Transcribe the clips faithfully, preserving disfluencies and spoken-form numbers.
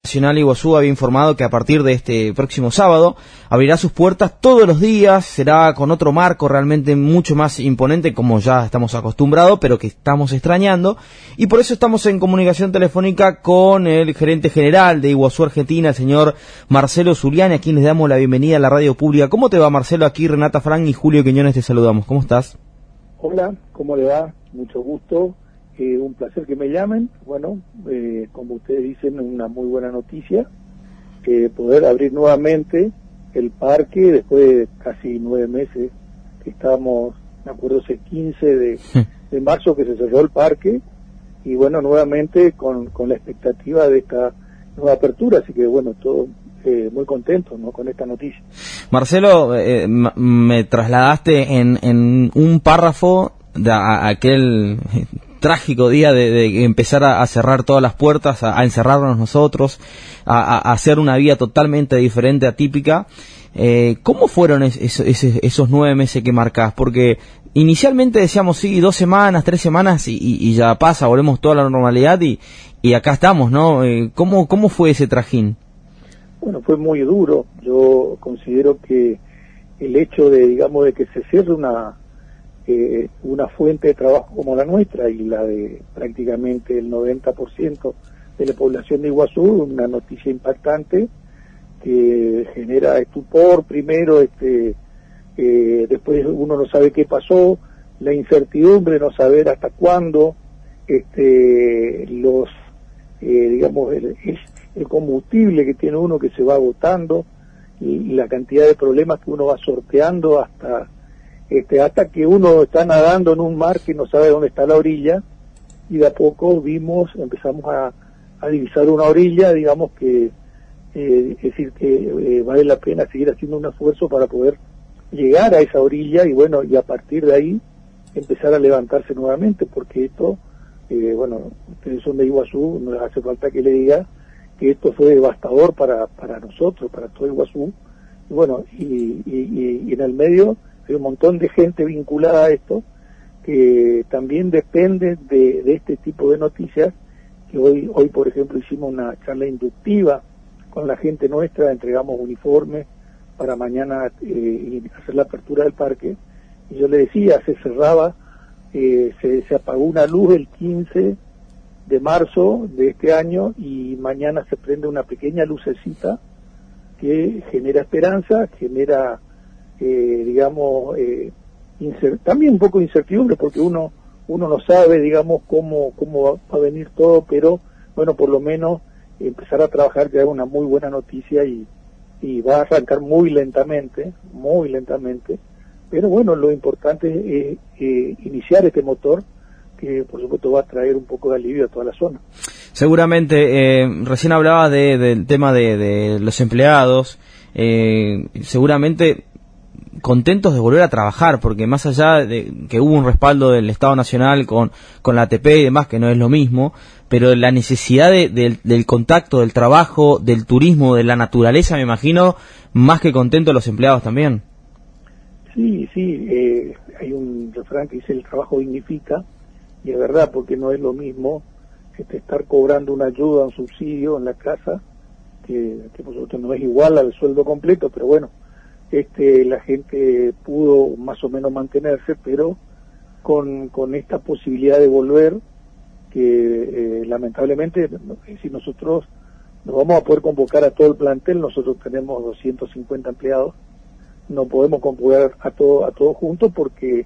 Nacional Iguazú había informado que a partir de este próximo sábado abrirá sus puertas todos los días, será con otro marco realmente mucho más imponente como ya estamos acostumbrados, pero que estamos extrañando, y por eso estamos en comunicación telefónica con el gerente general de Iguazú Argentina, el señor Marcelo Zuliani, a quien les damos la bienvenida a la radio pública. ¿Cómo te va, Marcelo? Aquí Renata Frank y Julio Quiñones te saludamos. ¿Cómo estás? Hola, ¿cómo le va? Mucho gusto. Eh, un placer que me llamen. Bueno, eh, como ustedes dicen, una muy buena noticia, eh, poder abrir nuevamente el parque después de casi nueve meses que estábamos, me acuerdo, ese quince de, de marzo que se cerró el parque, y bueno, nuevamente con, con la expectativa de esta nueva apertura, así que bueno, todo eh, muy contento, ¿no?, con esta noticia. Marcelo, eh, me trasladaste en, en un párrafo de a, a aquel trágico día de, de empezar a, a cerrar todas las puertas, a, a encerrarnos nosotros, a, a hacer una vida totalmente diferente, atípica. Eh, ¿Cómo fueron es, es, es, esos nueve meses que marcás? Porque inicialmente decíamos, sí, dos semanas, tres semanas y, y, y ya pasa, volvemos toda la normalidad y, y acá estamos, ¿no? Eh, ¿cómo, ¿Cómo fue ese trajín? Bueno, fue muy duro. Yo considero que el hecho de, digamos, de que se cierre una Eh, una fuente de trabajo como la nuestra y la de prácticamente el noventa por ciento de la población de Iguazú, una noticia impactante que genera estupor primero, este eh, después uno no sabe qué pasó, la incertidumbre, no saber hasta cuándo, este los eh, digamos el, el combustible que tiene uno que se va agotando y, y la cantidad de problemas que uno va sorteando hasta Este, hasta que uno está nadando en un mar que no sabe dónde está la orilla, y de a poco vimos, empezamos a, a divisar una orilla, digamos que, eh, es decir, que eh, vale la pena seguir haciendo un esfuerzo para poder llegar a esa orilla, y bueno, y a partir de ahí empezar a levantarse nuevamente, porque esto, eh, bueno, ustedes son de Iguazú, no les hace falta que le diga que esto fue devastador para, para nosotros, para todo Iguazú, y bueno, y, y, y, y en el medio hay un montón de gente vinculada a esto que también depende de, de este tipo de noticias, que hoy, hoy por ejemplo hicimos una charla inductiva con la gente nuestra, entregamos uniformes para mañana eh, hacer la apertura del parque, y yo le decía, se cerraba, eh, se, se apagó una luz el quince de marzo de este año, y mañana se prende una pequeña lucecita que genera esperanza, genera Eh, digamos, eh, también un poco de incertidumbre, porque uno uno no sabe, digamos, cómo cómo va a venir todo, pero bueno, por lo menos empezar a trabajar ya es una muy buena noticia, y, y va a arrancar muy lentamente, muy lentamente, pero bueno, lo importante es eh, iniciar este motor, que por supuesto va a traer un poco de alivio a toda la zona. Seguramente, eh, recién hablaba de, del tema de, de los empleados, eh, seguramente contentos de volver a trabajar, porque más allá de que hubo un respaldo del Estado Nacional con, con la A T P y demás, que no es lo mismo, pero la necesidad de, de, del contacto, del trabajo, del turismo, de la naturaleza, me imagino, más que contentos los empleados también. Sí, sí, eh, hay un refrán que dice: el trabajo dignifica, y es verdad, porque no es lo mismo este, estar cobrando una ayuda, un subsidio en la casa, que, que por supuesto no es igual al sueldo completo, pero bueno, Este, la gente pudo más o menos mantenerse, pero con, con esta posibilidad de volver, que eh, lamentablemente, si nosotros nos vamos a poder convocar a todo el plantel, nosotros tenemos doscientos cincuenta empleados, no podemos convocar a todo a todos juntos, porque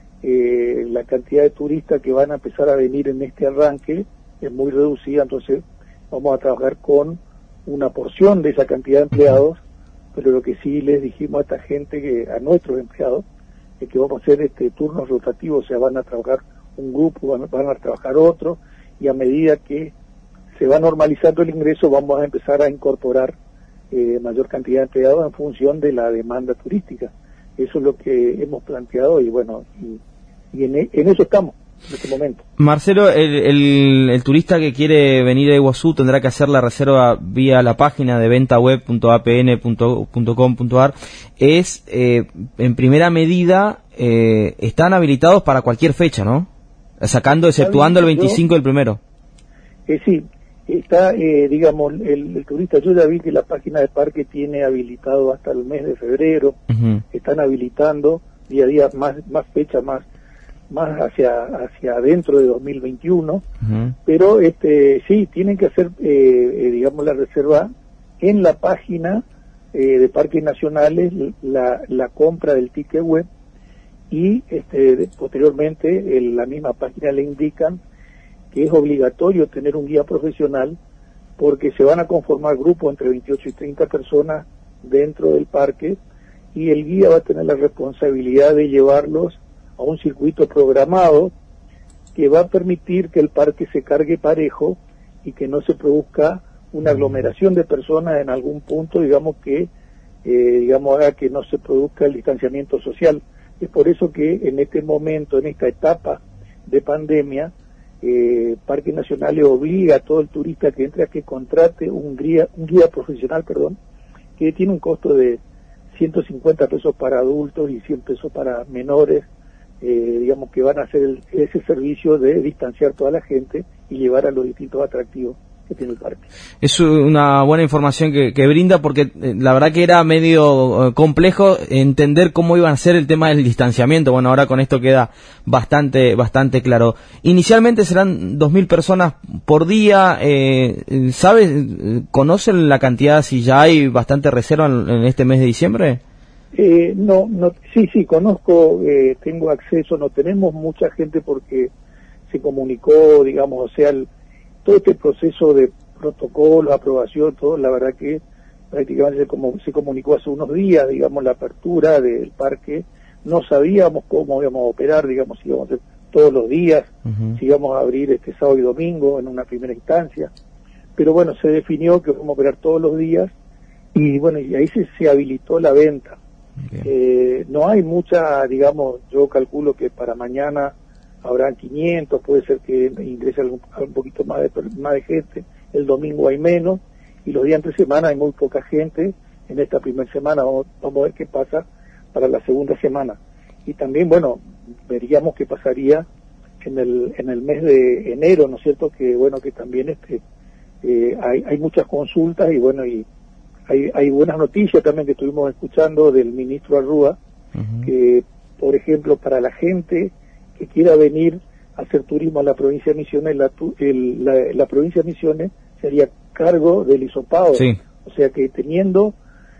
eh, la cantidad de turistas que van a empezar a venir en este arranque es muy reducida, entonces vamos a trabajar con una porción de esa cantidad de empleados, pero lo que sí les dijimos a esta gente, que a nuestros empleados, es que vamos a hacer este turnos rotativos, o sea, van a trabajar un grupo, van, van a trabajar otro, y a medida que se va normalizando el ingreso, vamos a empezar a incorporar eh, mayor cantidad de empleados en función de la demanda turística. Eso es lo que hemos planteado, y bueno, y, y en, en eso estamos en este momento. Marcelo, el, el, el turista que quiere venir a Iguazú tendrá que hacer la reserva vía la página de ventaweb punto a p n punto com punto a r. Es, eh, en primera medida, eh, están habilitados para cualquier fecha, ¿no? Sacando, exceptuando el veinticinco del primero. Eh, sí, está, eh, digamos, el, el turista, yo ya vi que la página de parque tiene habilitado hasta el mes de febrero, uh-huh. Están habilitando día a día más, más fechas, más más hacia hacia adentro de dos mil veintiuno, uh-huh. Pero este sí, tienen que hacer, eh, eh, digamos, la reserva en la página eh, de Parques Nacionales, la, la compra del ticket web, y este posteriormente en la misma página le indican que es obligatorio tener un guía profesional, porque se van a conformar grupos entre veintiocho y treinta personas dentro del parque, y el guía va a tener la responsabilidad de llevarlos a un circuito programado que va a permitir que el parque se cargue parejo y que no se produzca una aglomeración de personas en algún punto, digamos, que eh, digamos haga que no se produzca el distanciamiento social. Es por eso que en este momento, en esta etapa de pandemia, eh, Parques Nacionales obliga a todo el turista que entre a que contrate un guía, un guía profesional, perdón, que tiene un costo de ciento cincuenta pesos para adultos y cien pesos para menores. Eh, digamos que van a hacer el, ese servicio de distanciar toda la gente y llevar a los distintos atractivos que tiene el parque. Es una buena información que, que brinda, porque eh, la verdad que era medio eh, complejo entender cómo iban a ser el tema del distanciamiento. Bueno, ahora con esto queda bastante bastante claro. Inicialmente serán dos mil personas por día. Eh, ¿Sabes, conocen la cantidad, si ya hay bastante reserva en, en este mes de diciembre? Eh, no, no, sí, sí, conozco, eh, tengo acceso, no tenemos mucha gente porque se comunicó, digamos, o sea, el, todo este proceso de protocolo, aprobación, todo, la verdad que prácticamente se, como, se comunicó hace unos días, digamos, la apertura del parque, no sabíamos cómo íbamos a operar, digamos, si íbamos a hacer todos los días, uh-huh. si íbamos a abrir este sábado y domingo en una primera instancia, pero bueno, se definió que vamos a operar todos los días, y bueno, y ahí se, se habilitó la venta. Eh, no hay mucha, digamos, yo calculo que para mañana habrán quinientos, puede ser que ingrese algún, un poquito más de, más de gente, el domingo hay menos, y los días entre semana hay muy poca gente. En esta primera semana vamos, vamos a ver qué pasa para la segunda semana, y también, bueno, veríamos qué pasaría en el en el mes de enero, ¿no es cierto? Que bueno, que también este eh, hay, hay muchas consultas, y bueno, y Hay, hay buenas noticias también que estuvimos escuchando del ministro Arrúa, uh-huh. que, por ejemplo, para la gente que quiera venir a hacer turismo a la provincia de Misiones, la, el, la, la provincia de Misiones sería cargo del hisopado. Sí. O sea que teniendo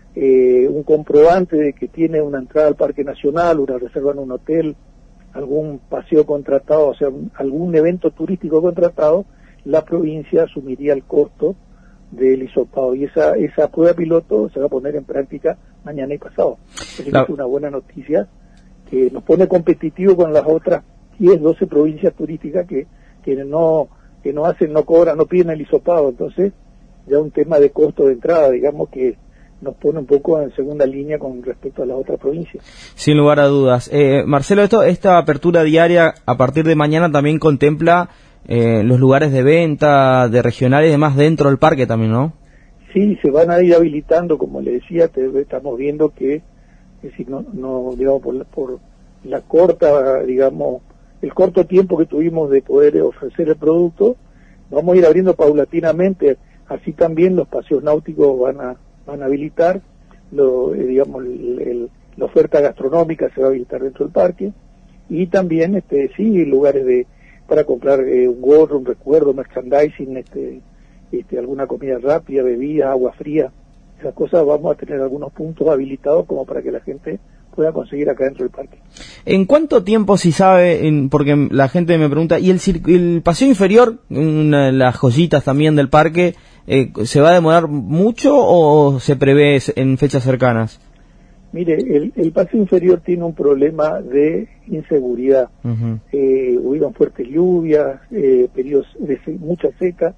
eh, un comprobante de que tiene una entrada al Parque Nacional, una reserva en un hotel, algún paseo contratado, o sea, un, algún evento turístico contratado, la provincia asumiría el costo del hisopado, y esa esa prueba piloto se va a poner en práctica mañana y pasado. Es la... una buena noticia que nos pone competitivo con las otras diez, doce provincias turísticas que, que no que no hacen, no cobran, no piden el hisopado. Entonces ya un tema de costo de entrada, digamos, que nos pone un poco en segunda línea con respecto a las otras provincias. Sin lugar a dudas. Eh, Marcelo, esto esta apertura diaria a partir de mañana también contempla Eh, los lugares de venta, de regionales y demás dentro del parque también, ¿no? Sí, se van a ir habilitando, como le decía, te, estamos viendo que, es decir, no, no digamos, por la, por la corta, digamos, el corto tiempo que tuvimos de poder ofrecer el producto, vamos a ir abriendo paulatinamente, así también los paseos náuticos van a, van a habilitar, lo, eh, digamos, el, el, la oferta gastronómica se va a habilitar dentro del parque, y también, este, sí, lugares de para comprar eh, un gorro, un recuerdo, merchandising, este, este, alguna comida rápida, bebida, agua fría, esas cosas vamos a tener algunos puntos habilitados como para que la gente pueda conseguir acá dentro del parque. ¿En cuánto tiempo, si sabe, en, porque la gente me pregunta, y el, el paseo inferior, una, las joyitas también del parque, eh, ¿se va a demorar mucho o se prevé en fechas cercanas? Mire, el, el paseo inferior tiene un problema de inseguridad. Uh-huh. Eh, hubieron fuertes lluvias, eh, periodos de se, mucha seca,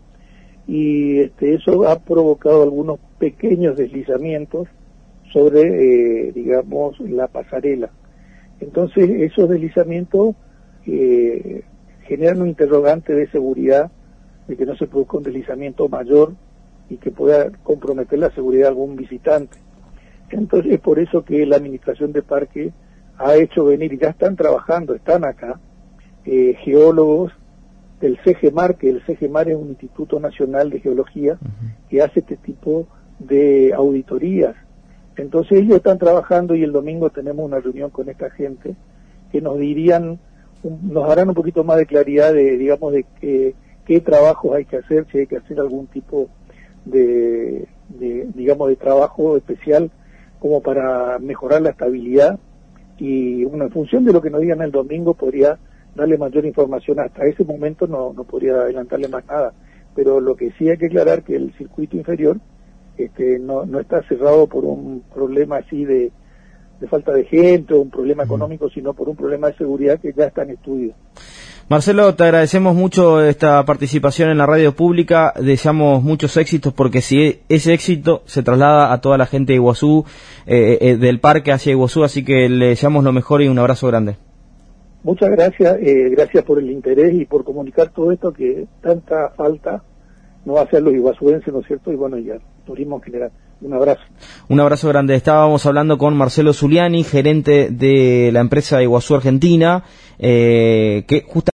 y este, eso ha provocado algunos pequeños deslizamientos sobre, eh, digamos, la pasarela. Entonces, esos deslizamientos eh, generan un interrogante de seguridad, de que no se produzca un deslizamiento mayor y que pueda comprometer la seguridad de algún visitante. Entonces es por eso que la administración de parque ha hecho venir, y ya están trabajando, están acá, eh, geólogos del CEGEMAR, que el CEGEMAR es un Instituto Nacional de Geología uh-huh. que hace este tipo de auditorías. Entonces ellos están trabajando y el domingo tenemos una reunión con esta gente que nos dirían, un, nos darán un poquito más de claridad de, digamos, de qué, qué trabajos hay que hacer, si hay que hacer algún tipo de, de, digamos, de trabajo especial como para mejorar la estabilidad, y bueno, en función de lo que nos digan el domingo podría darle mayor información. Hasta ese momento no, no podría adelantarle más nada, pero lo que sí hay que aclarar que el circuito inferior este, no, no está cerrado por un problema así de, de falta de gente o un problema económico, sino por un problema de seguridad que ya está en estudio. Marcelo, te agradecemos mucho esta participación en la radio pública, deseamos muchos éxitos, porque si ese éxito se traslada a toda la gente de Iguazú, eh, eh, del parque hacia Iguazú, así que le deseamos lo mejor y un abrazo grande. Muchas gracias, eh, gracias por el interés y por comunicar todo esto que tanta falta nos hace a los iguazuenses, ¿no es cierto? Y bueno, y al turismo en general. Un abrazo. Un abrazo grande. Estábamos hablando con Marcelo Zuliani, gerente de la empresa Iguazú Argentina, eh, que justamente